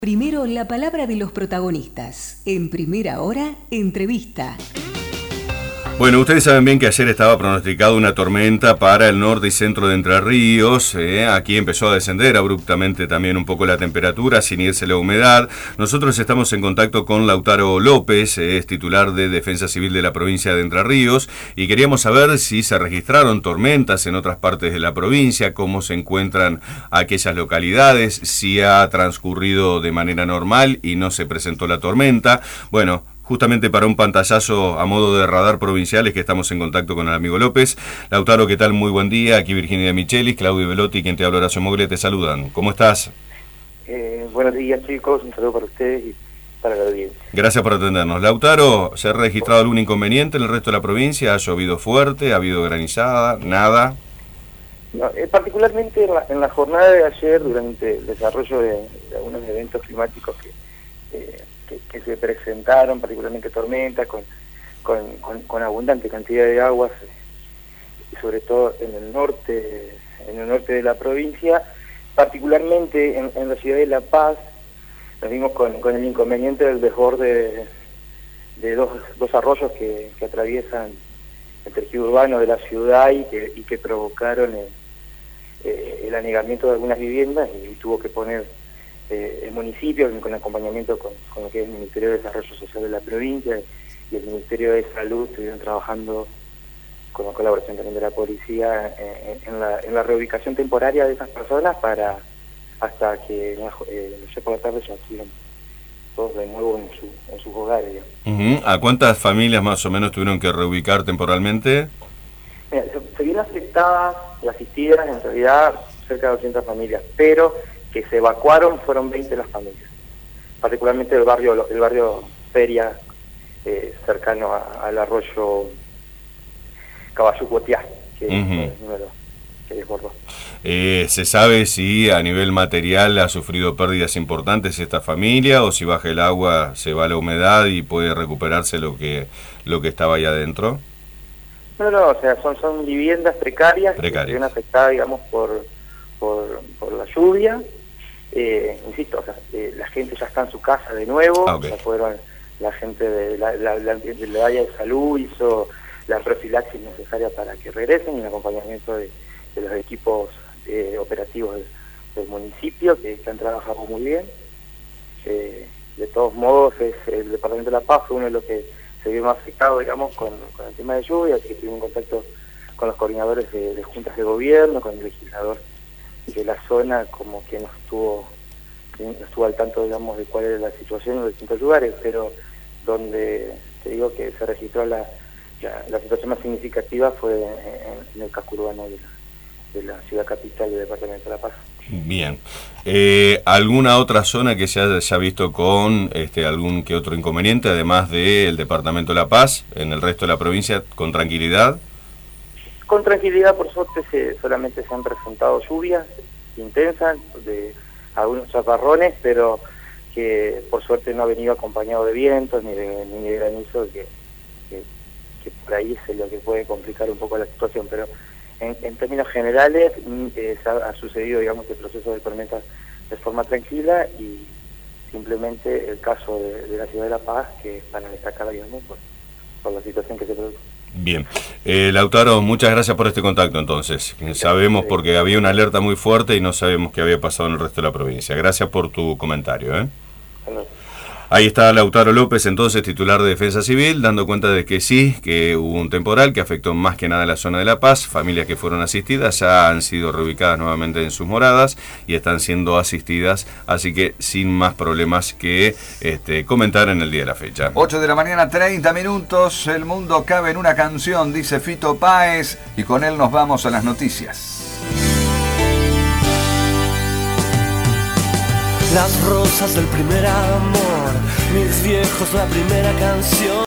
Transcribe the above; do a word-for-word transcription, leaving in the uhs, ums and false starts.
Primero, la palabra de los protagonistas. En Primera Hora, entrevista. Bueno, ustedes saben bien que ayer estaba pronosticada una tormenta para el norte y centro de Entre Ríos. Eh, aquí empezó a descender abruptamente también un poco la temperatura, sin irse la humedad. Nosotros estamos en contacto con Lautaro López, eh, es titular de Defensa Civil de la provincia de Entre Ríos, y queríamos saber si se registraron tormentas en otras partes de la provincia, cómo se encuentran aquellas localidades, si ha transcurrido de manera normal y no se presentó la tormenta. Bueno, justamente para un pantallazo a modo de radar provincial es que estamos en contacto con el amigo López. Lautaro, ¿qué tal? Muy buen día. Aquí Virginia Michelis, Claudio Velotti, quien te habla, Horacio Moglia, te saludan. ¿Cómo estás? Eh, buenos días, chicos. Un saludo para ustedes y para la audiencia. Gracias por atendernos. Lautaro, ¿se ha registrado algún inconveniente en el resto de la provincia? ¿Ha llovido fuerte? ¿Ha habido granizada? ¿Nada? No, eh, particularmente en la, en la jornada de ayer, durante el desarrollo de, de algunos eventos climáticos que... Eh, Que, que se presentaron, particularmente tormentas, con, con, con, con abundante cantidad de aguas, y sobre todo en el norte, en el norte de la provincia, particularmente en, en la ciudad de La Paz, nos vimos con, con el inconveniente del desborde de, de dos, dos arroyos que, que atraviesan el tejido urbano de la ciudad y que, y que provocaron el, eh, el anegamiento de algunas viviendas, y tuvo que poner Eh, el municipio, con acompañamiento con, con lo que es el Ministerio de Desarrollo Social de la provincia y el Ministerio de Salud, estuvieron trabajando con la colaboración también de la policía eh, en, la, en la reubicación temporaria de esas personas para hasta que eh, ayer por la tarde ya estuvieron todos de nuevo en, su, en sus hogares. Uh-huh. ¿A cuántas familias más o menos tuvieron que reubicar temporalmente? Mira, se, se vieron afectadas y asistidas en realidad cerca de ochenta familias, pero que se evacuaron fueron veinte las familias, particularmente el barrio el barrio Feria, eh, cercano a, al arroyo Caballú-Cuotiá, que uh-huh. es uno de los que desbordó. Eh, ¿Se sabe si a nivel material ha sufrido pérdidas importantes esta familia, o si baja el agua se va la humedad y puede recuperarse lo que lo que estaba ahí adentro? No, no, o sea, son, son viviendas precarias, precarias. que se ven afectadas, digamos, por, por, por la lluvia. Eh, insisto, o sea, eh, la gente ya está en su casa de nuevo, ah, okay. Ya fueron la gente de la, la, la, de la área de salud, hizo la profilaxis necesaria para que regresen, y el acompañamiento de, de los equipos eh, operativos del, del municipio, que, que han trabajado muy bien. Eh, de todos modos, es el Departamento de La Paz fue uno de los que se vio más afectado, digamos, con, con el tema de lluvia, así que tuvimos en contacto con los coordinadores de, de juntas de gobierno, con el legislador de la zona, como que nos estuvo, estuvo al tanto, digamos, de cuál era la situación en los distintos lugares, pero donde te digo que se registró la, la, la situación más significativa fue en, en el casco urbano de la, de la ciudad capital del departamento de La Paz. Bien. Eh, ¿Alguna otra zona que se haya visto con este, algún que otro inconveniente, además del departamento de La Paz, en el resto de la provincia, con tranquilidad? Con tranquilidad, por suerte, se, solamente se han presentado lluvias intensas, de algunos chaparrones, pero que por suerte no ha venido acompañado de vientos ni de, ni de granizo, que, que, que por ahí es lo que puede complicar un poco la situación. Pero en, en términos generales eh, ha, ha sucedido, digamos, el proceso de tormenta de forma tranquila, y simplemente el caso de, de la ciudad de La Paz, que es para destacar, digamos, por, por la situación que se produjo. Bien. Eh, Lautaro, muchas gracias por este contacto entonces. Sabemos porque había una alerta muy fuerte y no sabemos qué había pasado en el resto de la provincia. Gracias por tu comentario, ¿eh? Hello. Ahí está Lautaro López, entonces titular de Defensa Civil, dando cuenta de que sí, que hubo un temporal que afectó más que nada la zona de La Paz. Familias que fueron asistidas ya han sido reubicadas nuevamente en sus moradas y están siendo asistidas, así que sin más problemas que este, comentar en el día de la fecha. ocho de la mañana, treinta minutos, el mundo cabe en una canción, dice Fito Páez, y con él nos vamos a las noticias. Las rosas del primer amor, mis viejos la primera canción.